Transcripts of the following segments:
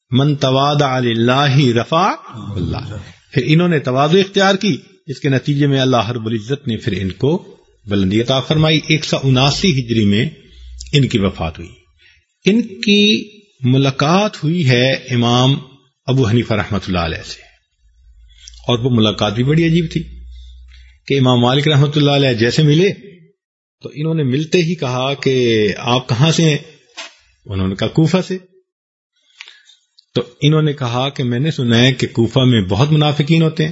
من تواضع للہ رفع اللہ. پھر انہوں نے تواضع اختیار کی، اس کے نتیجے میں اللہ رب العزت نے پھر ان کو بلندی عطا فرمائی. 179 ہجری میں ان کی وفات ہوئی. ان کی ملاقات ہوئی ہے امام ابو حنیفہ رحمۃ اللہ علیہ سے، اور وہ ملاقات بھی بڑی عجیب تھی کہ امام مالک رحمۃ اللہ علیہ جیسے ملے تو انہوں نے ملتے ہی کہا کہ آپ کہاں سے ہیں؟ انہوں نے کہا کوفہ سے. تو انہوں نے کہا کہ میں نے سنا ہے کہ کوفہ میں بہت منافقین ہوتے ہیں.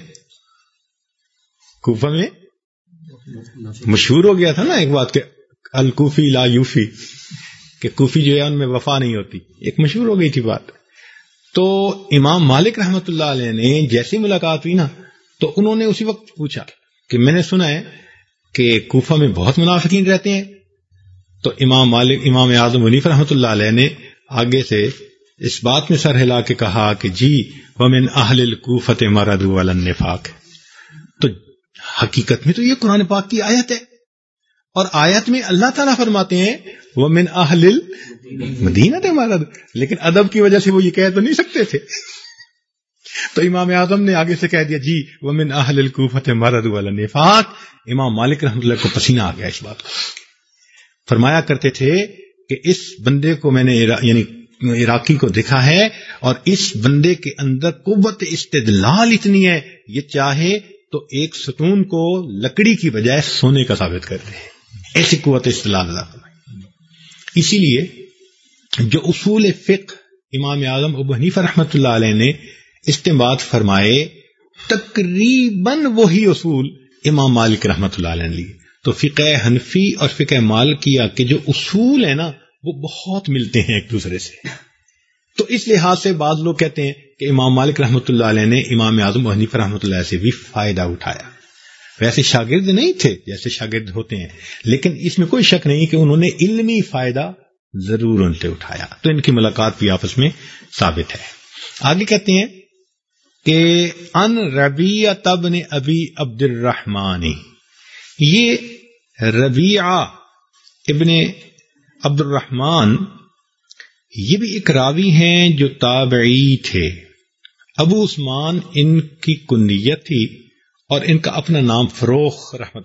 کوفہ میں مشہور ہو گیا تھا نا ایک بات کہ الکوفی لا یوفی، کہ کوفی جو ہے ان میں وفا نہیں ہوتی، ایک مشہور ہو گئی تھی بات. تو امام مالک رحمۃ اللہ علیہ نے جیسی ملاقات ہوئی نا تو انہوں نے اسی وقت پوچھا کہ میں نے سنا ہے کہ کوفہ میں بہت منافقین رہتے ہیں. تو امام اعظم حنیفہ رحمۃ اللہ علیہ نے آگے سے اس بات میں سر ہلا کے کہا کہ جی ومن اہل الکوفۃ مردوا علی النفاق. تو حقیقت میں تو یہ قرآن پاک کی آیت ہے، اور آیت میں اللہ تعالیٰ فرماتے ہیں ومن اہل المدینۃ مرد، لیکن ادب کی وجہ سے وہ یہ کہہ تو نہیں سکتے تھے. تو امام اعظم نے آگے سے کہہ دیا جی ومن اہل الکوفۃ مردوا علی النفاق. امام مالک رحمۃ اللہ کو پسینہ آ گیا اس بات کو. فرمایا کرتے تھے کہ اس بندے کو میں نے یعنی عراقی کو دیکھا ہے، اور اس بندے کے اندر قوت استدلال اتنی ہے، یہ چاہے تو ایک ستون کو لکڑی کی بجائے سونے کا ثابت کرتے ہیں، ایسی قوت استدلال اللہ فرمائے. اسی لیے جو اصول فقہ امام اعظم ابو حنیفہ رحمۃ اللہ علیہ نے استنباط فرمائے، تقریباً وہی اصول امام مالک رحمۃ اللہ علیہ نے لیے. تو فقہ حنفی اور فقہ مالکیہ کے جو اصول ہیں نا وہ بہت ملتے ہیں ایک دوسرے سے. تو اس لحاظ سے بعض لوگ کہتے ہیں کہ امام مالک رحمۃ اللہ علیہ نے امام اعظم ابو حنیفہ رحمۃ اللہ سے بھی فائدہ اٹھایا. ویسے شاگرد نہیں تھے جیسے شاگرد ہوتے ہیں، لیکن اس میں کوئی شک نہیں کہ انہوں نے علمی فائدہ ضرور ان سے اٹھایا. تو ان کی ملاقات بھی آپس میں ثابت ہے. آگے کہتے ہیں کہ ان ربیعہ ابن ابی عبد الرحمن، یہ ربیعہ ابن عبد الرحمن یہ بھی ایک راوی ہیں جو تابعی تھے. ابو عثمان ان کی کنیت تھی، اور ان کا اپنا نام فروخ رحمت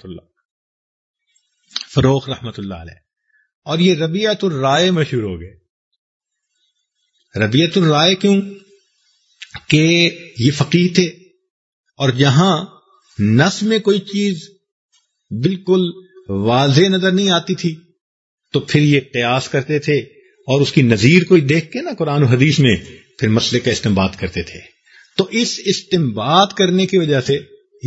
اللہ علیہ. اور یہ ربیعۃ الرائے مشہور ہو گئے. ربیعۃ الرائے کیوں؟ کہ یہ فقیہ تھے، اور جہاں نص میں کوئی چیز بالکل واضح نظر نہیں آتی تھی تو پھر یہ قیاس کرتے تھے، اور اس کی نظیر کوئی دیکھ کے نا قرآن و حدیث میں پھر مسئلے کا استنباط کرتے تھے. تو اس استنباط کرنے کی وجہ سے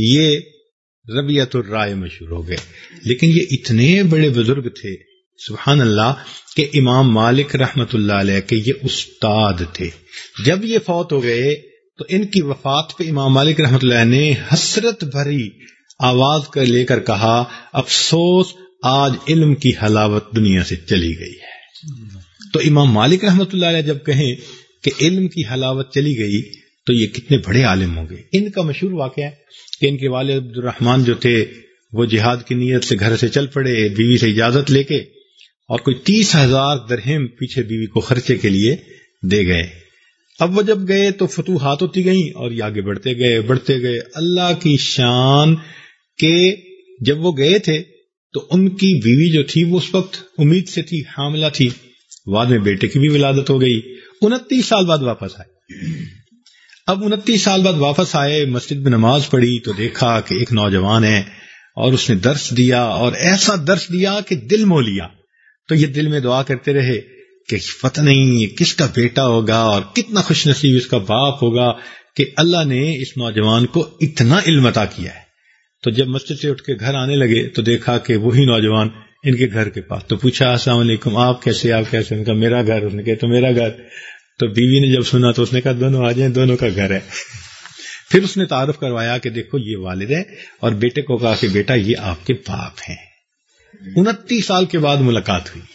یہ ربیعۃ الرائے مشہور ہو گئے. لیکن یہ اتنے بڑے بزرگ تھے سبحان اللہ کہ امام مالک رحمت اللہ علیہ کے یہ استاد تھے. جب یہ فوت ہو گئے تو ان کی وفات پہ امام مالک رحمت اللہ نے حسرت بھری آواز کر لے کر کہا افسوس آج علم کی حلاوت دنیا سے چلی گئی ہے. تو امام مالک رحمت اللہ علیہ جب کہیں کہ علم کی حلاوت چلی گئی تو یہ کتنے بڑے عالم ہوں گے. ان کا مشہور واقعہ ہے کہ ان کے والد عبد الرحمن جو تھے وہ جہاد کی نیت سے گھر سے چل پڑے بیوی سے اجازت لے کے، اور کوئی 30,000 درہم پیچھے بیوی کو خرچے کے لیے دے گئے. اب وہ جب گئے تو فتوحات ہوتی گئیں اور یہ آگے بڑھتے گئے. اللہ کی شان کہ جب وہ گئے تھے تو ان کی بیوی جو تھی وہ اس وقت امید سے تھی، حاملہ تھی. بعد میں بیٹے کی بھی ولادت ہو گئی. 29 سال بعد واپس آئے. اب 29 سال بعد واپس آئے، مسجد میں نماز پڑھی تو دیکھا کہ ایک نوجوان ہے اور اس نے درس دیا، اور ایسا درس دیا کہ دل مو لیا. تو یہ دل میں دعا کرتے رہے کہ پتہ نہیں یہ کس کا بیٹا ہوگا اور کتنا خوش نصیب اس کا باپ ہوگا کہ اللہ نے اس نوجوان کو اتنا علم عطا کیا ہے. تو جب مسجد سے اٹھ کے گھر آنے لگے تو دیکھا کہ وہی نوجوان ان کے گھر کے پاس. تو پوچھا السلام علیکم، آپ کیسے؟ ان کا میرا گھر. اس نے کہا تو میرا گھر. تو بیوی نے جب سنا تو اس نے کہا دونوں آ جائیں، دونوں کا گھر ہے. پھر اس نے تعارف کروایا کہ دیکھو یہ والد ہے، اور بیٹے کو کہا کہ بیٹا یہ آپ کے باپ ہیں. 29 سال کے بعد ملاقات ہوئی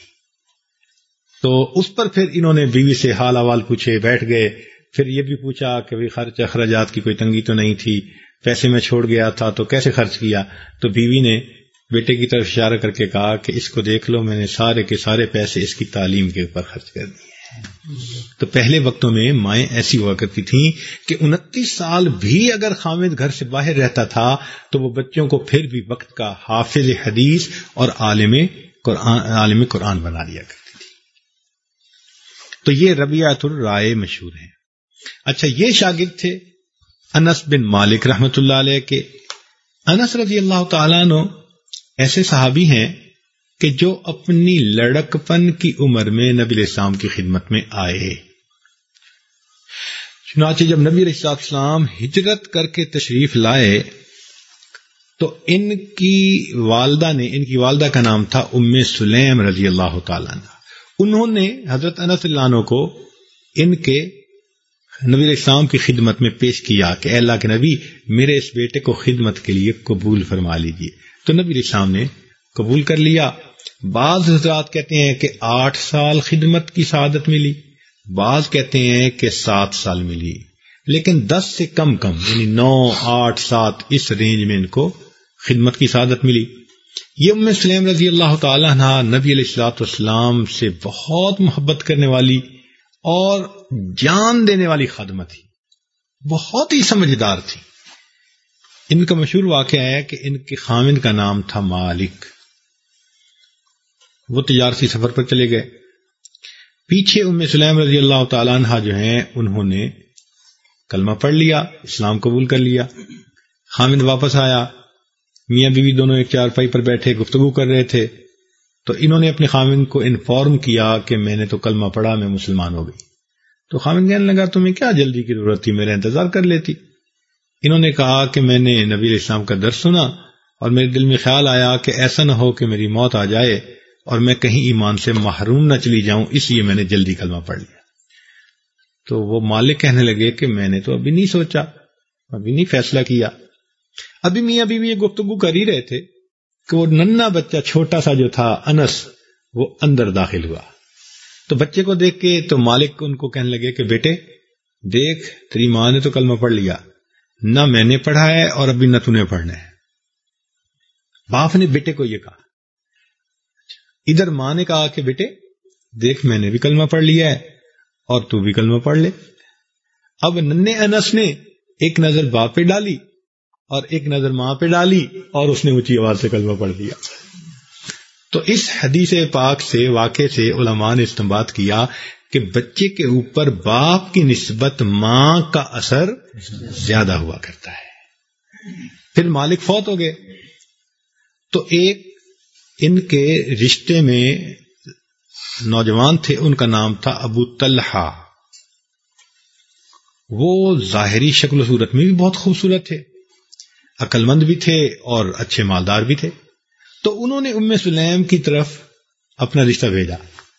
تو اس پر پھر انہوں نے بیوی سے حال احوال پوچھے، بیٹھ گئے. پھر یہ بھی پوچھا کہ بھی خرچ اخراجات کی کوئی تنگی تو نہیں تھی، پیسے میں چھوڑ گیا تھا تو کیسے خرچ کیا. تو بیوی نے بیٹے کی طرف اشارہ کر کے کہا کہ اس کو دیکھ لو، میں نے سارے کے سارے پیسے اس کی تعلیم کے اوپر خرچ کر دیے. تو پہلے وقتوں میں مائیں ایسی ہوا کرتی تھیں کہ 29 سال بھی اگر خامد گھر سے باہر رہتا تھا تو وہ بچوں کو پھر بھی وقت کا حافظ حدیث اور عالم قرآن بنا دیا کرتی تھی. تو یہ ربیعۃ الرائے مشہور ہیں. اچھا، یہ شاگرد تھے انس بن مالک رحمۃ اللہ علیہ کے. انس رضی اللہ تعالیٰ عنہ ایسے صحابی ہیں کہ جو اپنی لڑکپن کی عمر میں نبی علیہ السلام کی خدمت میں آئے. چنانچہ جب نبی علیہ السلام ہجرت کر کے تشریف لائے تو ان کی والدہ کا نام تھا ام سلیم رضی اللہ تعالیٰ عنہ. انہوں نے حضرت انس اللہ عنہ کو ان کے نبی علیہ السلام کی خدمت میں پیش کیا کہ اے اللہ کے نبی، میرے اس بیٹے کو خدمت کے لیے قبول فرما لیجیے. تو نبی علیہ السلام نے قبول کر لیا. بعض حضرات کہتے ہیں کہ 8 سال خدمت کی سعادت ملی، بعض کہتے ہیں کہ 7 سال ملی، لیکن 10 سے کم یعنی 9، 8، 7 اس رینج میں ان کو خدمت کی سعادت ملی. یہ ام سلیم رضی اللہ تعالیٰ عنہ نبی علیہ الصلوۃ والسلام سے بہت محبت کرنے والی اور جان دینے والی خادمہ تھی، بہت ہی سمجھدار تھی. ان کا مشہور واقعہ ہے کہ ان کے خامند کا نام تھا مالک. وہ تجارتی سفر پر چلے گئے. پیچھے ام سلیم رضی اللہ تعالیٰ عنہ جو ہیں انہوں نے کلمہ پڑھ لیا، اسلام قبول کر لیا. خامند واپس آیا، میاں بیوی دونوں ایک چارپائی پر بیٹھے گفتگو کر رہے تھے. تو انہوں نے اپنے خامند کو انفارم کیا کہ میں نے تو کلمہ پڑھا، میں مسلمان ہو گئی. تو خامند کہنے لگا تمہیں کیا جلدی کی ضرورت تھی، میرا انتظار کر لیتی. انہوں نے کہا کہ میں نے نبی علیہ السلام کا درس سنا اور میرے دل میں خیال آیا کہ ایسا نہ ہو کہ میری موت آ جائے اور میں کہیں ایمان سے محروم نہ چلی جاؤں، اس لیے میں نے جلدی کلمہ پڑھ لیا. تو وہ مالک کہنے لگے کہ میں نے تو ابھی نہیں سوچا، ابھی نہیں فیصلہ کیا. ابھی میاں بیوی یہ گفتگو کر ہی رہے تھے کہ وہ ننھا بچہ چھوٹا سا جو تھا انس وہ اندر داخل ہوا. تو بچے کو دیکھ کے تو مالک ان کو کہنے لگے کہ بیٹے دیکھ، تیری ماں نے تو کلمہ پڑھ لیا، نہ میں نے پڑھا ہے اور ابھی نہ تو نے پڑھنا ہے. باپ نے بیٹے کو یہ کہا. ادھر ماں نے کہا کہ بیٹے دیکھ، میں نے بھی کلمہ پڑھ لیا ہے اور تو بھی کلمہ پڑھ لے. اب ننھے انس نے ایک نظر باپ پہ ڈالی اور ایک نظر ماں پہ ڈالی اور اس نے اونچی آواز سے کلمہ پڑھ دیا. تو اس حدیث پاک سے واقعے سے علماء نے استنباط کیا کہ بچے کے اوپر باپ کی نسبت ماں کا اثر زیادہ ہوا کرتا ہے. پھر مالک فوت ہو گئے تو ایک ان کے رشتے میں نوجوان تھے، ان کا نام تھا ابو طلحہ. وہ ظاہری شکل و صورت میں بھی بہت خوبصورت تھے، عقل مند بھی تھے اور اچھے مالدار بھی تھے. تو انہوں نے ام سلیم کی طرف اپنا رشتہ بھیجا.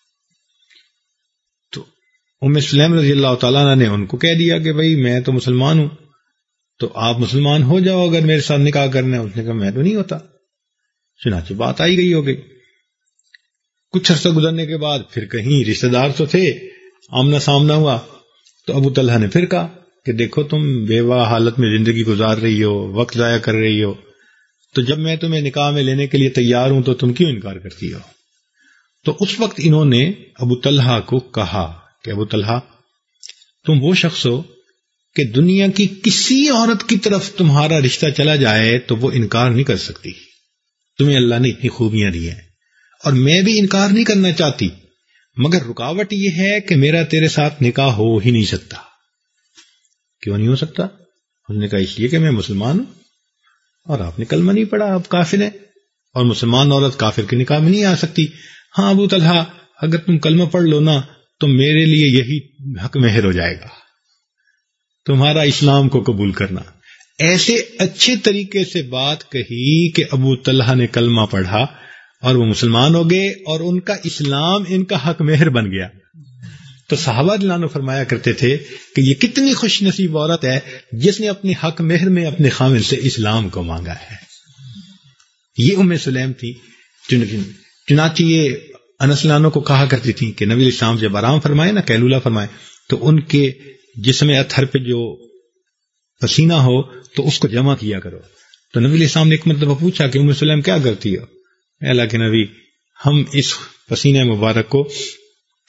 تو ام سلیم رضی اللہ تعالیٰ عنہ نے ان کو کہہ دیا کہ بھائی میں تو مسلمان ہوں، تو آپ مسلمان ہو جاؤ اگر میرے ساتھ نکاح کرنا ہے. اس نے کہا میں تو نہیں ہوتا. چنانچہ بات آئی گئی ہو گئی. کچھ عرصہ گزرنے کے بعد پھر کہیں رشتہ دار تو تھے، آمنا سامنا ہوا. تو ابو طلحہ نے پھر کہا کہ دیکھو تم بیوہ حالت میں زندگی گزار رہی ہو، وقت ضائع کر رہی ہو، تو جب میں تمہیں نکاح میں لینے کے لیے تیار ہوں تو تم کیوں انکار کرتی ہو. تو اس وقت انہوں نے ابو طلحہ کو کہا کہ ابو طلحہ تم وہ شخص ہو کہ دنیا کی کسی عورت کی طرف تمہارا رشتہ چلا جائے تو وہ انکار نہیں کر سکتی. تمہیں اللہ نے اتنی خوبیاں دی ہیں اور میں بھی انکار نہیں کرنا چاہتی، مگر رکاوٹ یہ ہے کہ میرا تیرے ساتھ نکاح ہو ہی نہیں سکتا. کیوں نہیں ہو سکتا؟ انہوں نے کہا اس لیے کہ میں مسلمان ہوں اور آپ نے کلمہ نہیں پڑھا، آپ کافر ہیں اور مسلمان عورت کافر کے نکاح میں نہیں آ سکتی. ہاں ابو طلحہ اگر تم کلمہ پڑھ لو نا تو میرے لیے یہی حق مہر ہو جائے گا، تمہارا اسلام کو قبول کرنا. ایسے اچھے طریقے سے بات کہی کہ ابو طلحہ نے کلمہ پڑھا اور وہ مسلمان ہو گئے اور ان کا اسلام ان کا حق مہر بن گیا. تو صحابہ رضی اللہ عنہم فرمایا کرتے تھے کہ یہ کتنی خوش نصیب عورت ہے جس نے اپنی حق مہر میں اپنے خامن سے اسلام کو مانگا ہے. یہ ام سلیم تھی. چنانچہ یہ انس رضی اللہ عنہ کو کہا کرتی تھی کہ نبی علیہ السلام جب آرام فرمائے نا، قیلولہ فرمائے، تو ان کے جسم اطہر پہ جو پسینہ ہو تو اس کو جمع کیا کرو. تو نبی علیہ السلام نے ایک مرتبہ پوچھا کہ ام سلیم کیا کرتی ہو؟ اے اللہ کے نبی، ہم اس پسینہ مبارک کو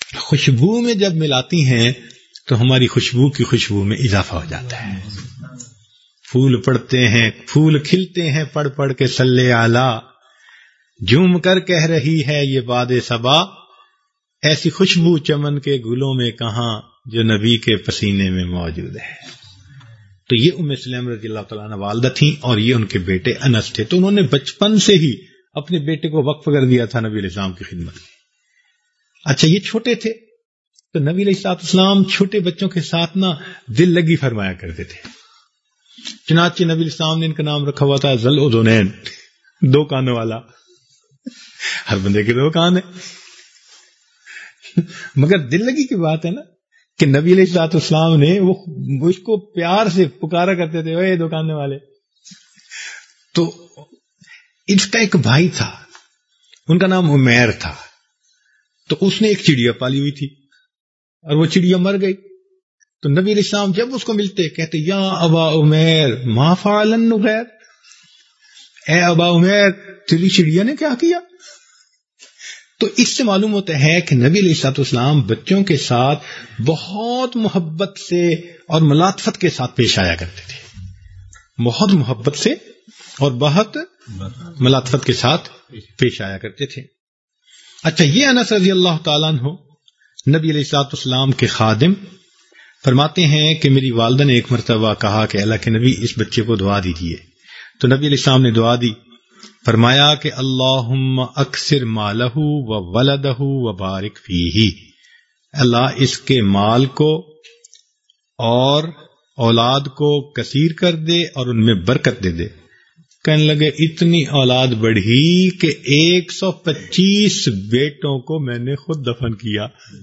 خوشبو میں جب ملاتی ہیں تو ہماری خوشبو کی خوشبو میں اضافہ ہو جاتا ہے. پھول پڑتے ہیں، پھول کھلتے ہیں پڑھ پڑھ کے صلی اعلی، جھوم کر کہہ رہی ہے یہ باد صبا، ایسی خوشبو چمن کے گلوں میں کہاں جو نبی کے پسینے میں موجود ہے. تو یہ ام سلیم رضی اللہ تعالیٰ عنہ والدہ تھیں اور یہ ان کے بیٹے انس تھے. تو انہوں نے بچپن سے ہی اپنے بیٹے کو وقف کر دیا تھا نبی علیہ السلام کی خدمت میں. اچھا یہ چھوٹے تھے تو نبی علیہ السلام چھوٹے بچوں کے ساتھ نا دل لگی فرمایا کرتے تھے. چنانچہ نبی علیہ السلام نے ان کا نام رکھا ہوا تھا ذل اذنین، دو کانوں والا. ہر بندے کے دو کان ہیں، مگر دل لگی کی بات ہے نا کہ نبی علیہ السلام نے وہ اس کو پیار سے پکارا کرتے تھے، اے دو کانوں والے. تو اس کا ایک بھائی تھا، ان کا نام عمیر تھا. تو اس نے ایک چڑیا پالی ہوئی تھی اور وہ چڑیا مر گئی. تو نبی علیہ السلام جب اس کو ملتے کہتے یا ابا عمیر ما فعل النغیر، اے ابا عمیر تیری چڑیا نے کیا کیا. تو اس سے معلوم ہوتا ہے کہ نبی علیہ السلام بچوں کے ساتھ بہت محبت سے اور ملاطفت کے ساتھ پیش آیا کرتے تھے، بہت محبت سے اور بہت ملاطفت کے ساتھ پیش آیا کرتے تھے. اچھا یہ انس رضی اللہ تعالیٰ عنہ نبی علیہ السلام کے خادم فرماتے ہیں کہ میری والدہ نے ایک مرتبہ کہا کہ اللہ کے نبی اس بچے کو دعا دیجیے. تو نبی علیہ السلام نے دعا دی، فرمایا کہ اللہم اکثر مالہ و ولدہ و بارک فیہ، اللہ اس کے مال کو اور اولاد کو کثیر کر دے اور ان میں برکت دے دے. کہنے لگے اتنی اولاد بڑھی کہ 125 بیٹوں کو میں نے خود دفن کیا.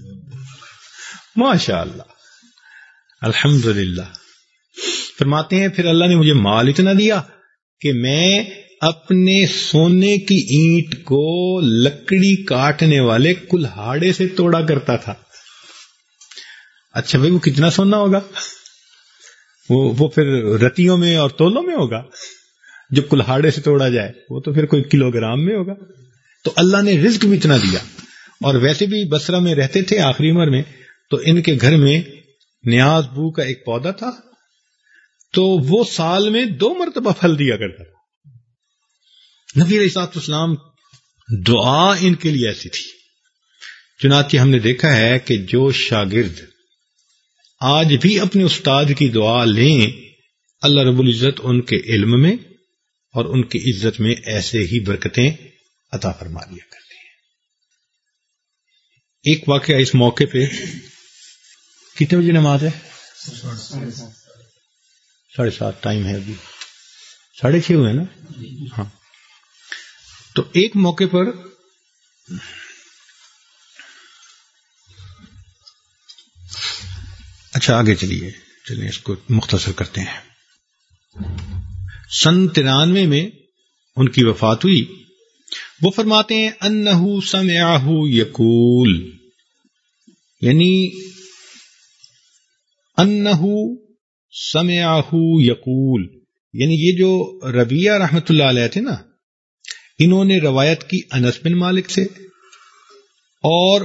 ماشاء اللہ الحمدللہ. فرماتے ہیں پھر اللہ نے مجھے مال اتنا دیا کہ میں اپنے سونے کی اینٹ کو لکڑی کاٹنے والے کلہاڑے سے توڑا کرتا تھا. اچھا بھائی وہ کتنا سونا ہوگا؟ وہ پھر رتیوں میں اور تولوں میں ہوگا. جو کلہاڑے سے توڑا جائے وہ تو پھر کوئی کلو گرام میں ہوگا. تو اللہ نے رزق بھی اتنا دیا. اور ویسے بھی بصرہ میں رہتے تھے آخری عمر میں، تو ان کے گھر میں نیاز بو کا ایک پودا تھا، تو وہ سال میں 2 مرتبہ پھل دیا کرتا تھا. نبی علیہ السلام دعا ان کے لیے ایسی تھی. چنانچہ ہم نے دیکھا ہے کہ جو شاگرد آج بھی اپنے استاد کی دعا لیں، اللہ رب العزت ان کے علم میں اور ان کی عزت میں ایسے ہی برکتیں عطا فرما دیا کرتے ہیں. ایک واقعہ اس موقع پہ، کتنے بجے نماز ہے؟ 7:30 ٹائم ہے، ابھی 6:30 ہوئے نا. ہاں تو ایک موقع پر اچھا آگے چلیں اس کو مختصر کرتے ہیں. سن 93 میں ان کی وفات ہوئی. وہ فرماتے ہیں انہو سمعہ یقول، یعنی انہو سمعہ یقول، یعنی یہ جو ربیہ رحمت اللہ علیہ تھے نا، انہوں نے روایت کی انس بن مالک سے، اور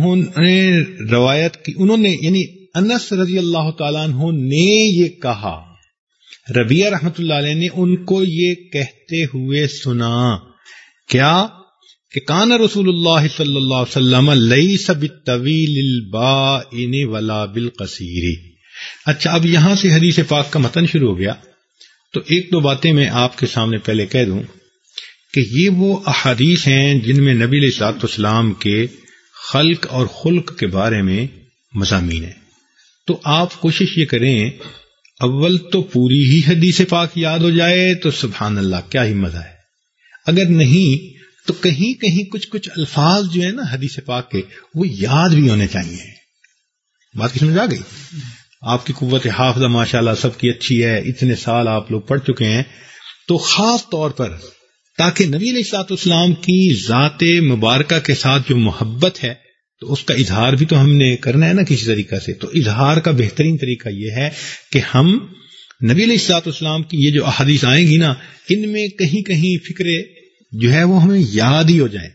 انہوں نے یعنی انس رضی اللہ تعالیٰ عنہ نے یہ کہا، ربیہ رحمت اللہ علیہ نے ان کو یہ کہتے ہوئے سنا کیا کہ کان رسول اللہ صلی اللہ علیہ وسلم لیس بالطویل البائن ولا بالقصیر. اچھا اب یہاں سے حدیث پاک کا متن شروع ہو گیا. تو 1-2 باتیں میں آپ کے سامنے پہلے کہہ دوں کہ یہ وہ احادیث ہیں جن میں نبی علیہ الصلوۃ والسلام کے خلق اور خلق کے بارے میں مضامین ہیں. تو آپ کوشش یہ کریں اول تو پوری ہی حدیث پاک یاد ہو جائے تو سبحان اللہ کیا ہی مزہ ہے. اگر نہیں تو کہیں کہیں کچھ الفاظ جو ہیں نا حدیث پاک کے وہ یاد بھی ہونے چاہیے. بات کی سمجھ آ گئی؟ آپ کی قوت حافظہ ماشاءاللہ سب کی اچھی ہے، اتنے سال آپ لوگ پڑھ چکے ہیں، تو خاص طور پر تاکہ نبی علیہ الصلوۃ والسلام کی ذات مبارکہ کے ساتھ جو محبت ہے تو اس کا اظہار بھی تو ہم نے کرنا ہے نا کسی طریقہ سے. تو اظہار کا بہترین طریقہ یہ ہے کہ ہم نبی علیہ الصلوۃ والسلام کی یہ جو احادیث آئیں گی نا، ان میں کہیں کہیں فکرے جو ہے وہ ہمیں یاد ہی ہو جائیں.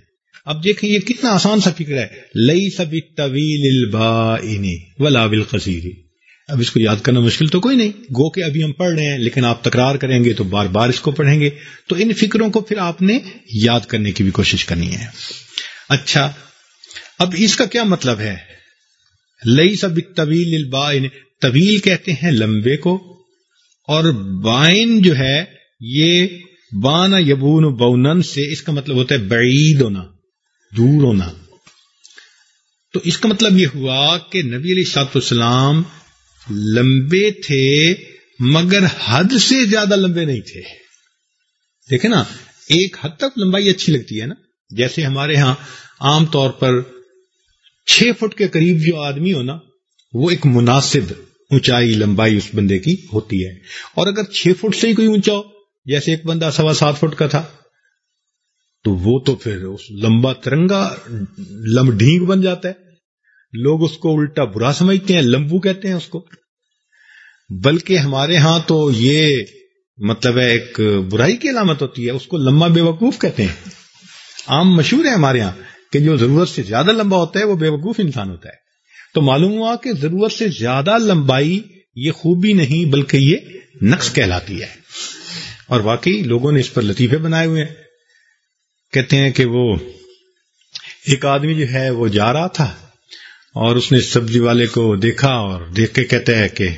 اب دیکھیں یہ کتنا آسان سا فکر ہے، لیس بالطویل البائن ولا بالقصیر. اب اس کو یاد کرنا مشکل تو کوئی نہیں، گو کہ ابھی ہم پڑھ رہے ہیں لیکن آپ تکرار کریں گے تو بار بار اس کو پڑھیں گے، تو ان فکروں کو پھر آپ نے یاد کرنے کی بھی کوشش کرنی ہے. اچھا اب اس کا کیا مطلب ہے؟ لیس بالطویل البائن، طویل کہتے ہیں لمبے کو، اور بائن جو ہے یہ بانا یبون بونن سے اس کا مطلب ہوتا ہے بعید ہونا، دور ہونا. تو اس کا مطلب یہ ہوا کہ نبی علیہ الصلوۃ والسلام لمبے تھے مگر حد سے زیادہ لمبے نہیں تھے. دیکھیں نا، ایک حد تک لمبائی اچھی لگتی ہے نا، جیسے ہمارے ہاں عام طور پر 6 فٹ کے قریب جو آدمی ہو نا وہ ایک مناسب اونچائی لمبائی اس بندے کی ہوتی ہے. اور اگر 6 فٹ سے ہی کوئی اونچا ہو، جیسے ایک بندہ 7.25 فٹ کا تھا، تو وہ تو پھر اس لمبا ترنگا ڈھینگ بن جاتا ہے. لوگ اس کو الٹا برا سمجھتے ہیں، لمبو کہتے ہیں اس کو. بلکہ ہمارے ہاں تو یہ مطلب ہے ایک برائی کی علامت ہوتی ہے، اس کو لمبا بے وقوف کہتے ہیں. عام مشہور ہے ہمارے ہاں کہ جو ضرورت سے زیادہ لمبا ہوتا ہے وہ بے وقوف انسان ہوتا ہے. تو معلوم ہوا کہ ضرورت سے زیادہ لمبائی یہ خوبی نہیں بلکہ یہ نقص کہلاتی ہے. اور واقعی لوگوں نے اس پر لطیفے بنائے ہوئے ہیں. کہتے ہیں کہ وہ ایک آدمی جو ہے وہ جا رہا تھا اور اس نے سبزی والے کو دیکھا اور دیکھ کے کہتا ہے کہ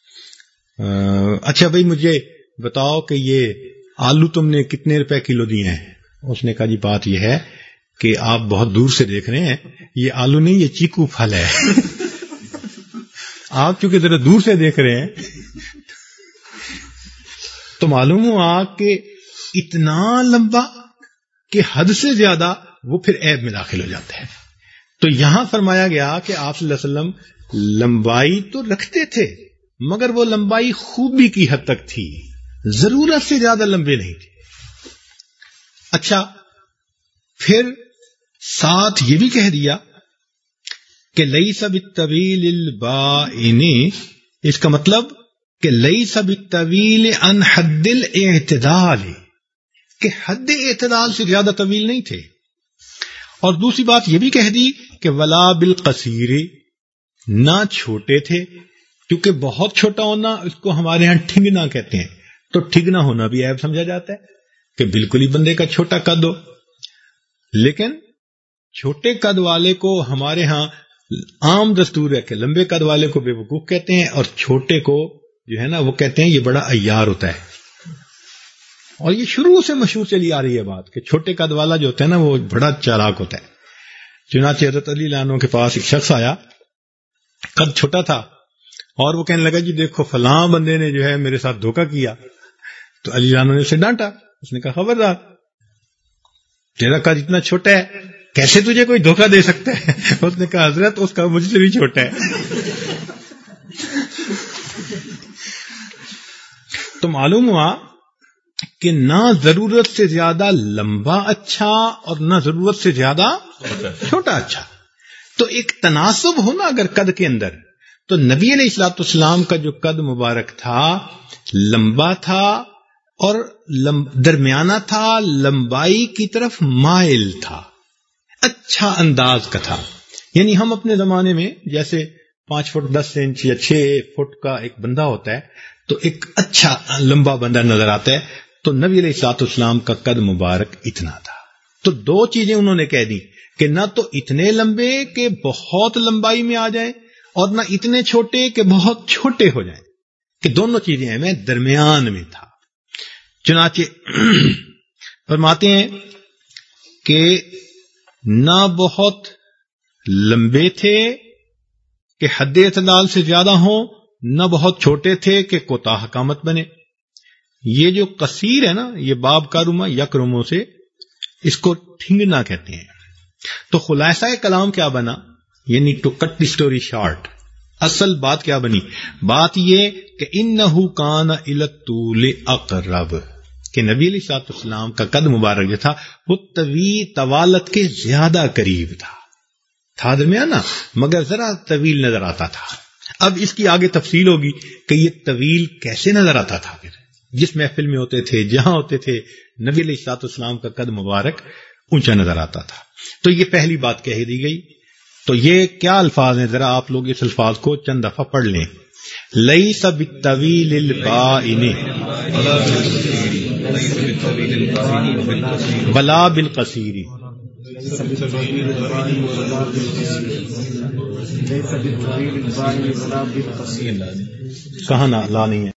اچھا بھائی مجھے بتاؤ کہ یہ آلو تم نے کتنے روپے کلو دیے ہیں؟ اس نے کہا جی بات یہ ہے کہ آپ بہت دور سے دیکھ رہے ہیں، یہ آلو نہیں یہ چیکو پھل ہے. آپ چونکہ ذرا دور سے دیکھ رہے ہیں تو معلوم ہوا کہ اتنا لمبا کہ حد سے زیادہ وہ پھر عیب میں داخل ہو جاتا ہے. تو یہاں فرمایا گیا کہ آپ صلی اللہ علیہ وسلم لمبائی تو رکھتے تھے مگر وہ لمبائی خوبی کی حد تک تھی، ضرورت سے زیادہ لمبے نہیں تھے. اچھا پھر ساتھ یہ بھی کہہ دیا کہ لیس بالطویل البائن، اس کا مطلب کہ لیس بالطویل عن حد الاعتدال، کہ حد اعتدال سے زیادہ طویل نہیں تھے. اور دوسری بات یہ بھی کہہ دی کہ ولا بالقصیر، نہ چھوٹے تھے، کیونکہ بہت چھوٹا ہونا اس کو ہمارے ہاں ٹھگنا کہتے ہیں. تو ٹھگنا ہونا بھی عیب سمجھا جاتا ہے کہ بالکل ہی بندے کا چھوٹا قد ہو. لیکن چھوٹے قد والے کو ہمارے ہاں عام دستور ہے کہ لمبے قد والے کو بے وقوف کہتے ہیں، اور چھوٹے کو جو ہے نا وہ کہتے ہیں یہ بڑا عیار ہوتا ہے. اور یہ شروع سے مشہور چلی آ رہی ہے بات کہ چھوٹے قد والا جو ہوتا ہے نا وہ بڑا چالاک ہوتا ہے. چنانچہ حضرت علی لانو کے پاس ایک شخص آیا، قد چھوٹا تھا، اور وہ کہنے لگا جی دیکھو فلاں بندے نے جو ہے میرے ساتھ دھوکہ کیا. تو علی لانو نے اسے ڈانٹا، اس نے کہا خبردار، تیرا قد اتنا چھوٹا ہے کیسے تجھے کوئی دھوکہ دے سکتا ہے؟ اس نے کہا حضرت اس کا مجھ سے بھی چھوٹا ہے. تو معلوم ہوا کہ نہ ضرورت سے زیادہ لمبا اچھا اور نہ ضرورت سے زیادہ چھوٹا اچھا. تو ایک تناسب ہونا اگر قد کے اندر، تو نبی علیہ الصلوۃ والسلام کا جو قد مبارک تھا لمبا تھا اور درمیانہ تھا، لمبائی کی طرف مائل تھا، اچھا انداز کا تھا. یعنی ہم اپنے زمانے میں جیسے 5 فٹ 10 انچ یا 6 فٹ کا ایک بندہ ہوتا ہے تو ایک اچھا لمبا بندہ نظر آتا ہے. تو نبی علیہ الصلوۃ والسلام کا قد مبارک اتنا تھا. تو 2 چیزیں انہوں نے کہہ دی کہ نہ تو اتنے لمبے کہ بہت لمبائی میں آ جائیں اور نہ اتنے چھوٹے کہ بہت چھوٹے ہو جائیں، کہ دونوں چیزیں ہیں، میں درمیان میں تھا. چنانچہ فرماتے ہیں کہ نہ بہت لمبے تھے کہ حد اعتدال سے زیادہ ہوں، نہ بہت چھوٹے تھے کہ کوتاہ قامت بنے. یہ جو قصیر ہے نا، یہ باب کارما یکرموں سے اس کو ٹھنگنا کہتے ہیں. تو خلاصہ کلام کیا بنا، یعنی to cut the story short, اصل بات کیا بنی؟ بات یہ کہ انہ کان الی الطول اقرب، کہ نبی علیہ الصلوۃ والسلام کا قد مبارک جو تھا وہ طوالت کے زیادہ قریب تھا درمیانہ مگر ذرا طویل نظر آتا تھا. اب اس کی آگے تفصیل ہوگی کہ یہ طویل کیسے نظر آتا تھا. پھر جس محفل میں ہوتے تھے، جہاں ہوتے تھے، نبی علیہ الصلوۃ والسلام کا قد مبارک اونچا نظر آتا تھا. تو یہ پہلی بات کہہ دی گئی. تو یہ کیا الفاظ ہیں؟ ذرا آپ لوگ اس الفاظ کو چند دفعہ پڑھ لیں. لیس بالطویل البائن بلا بالقصیر. کہاں لا نہیں ہے؟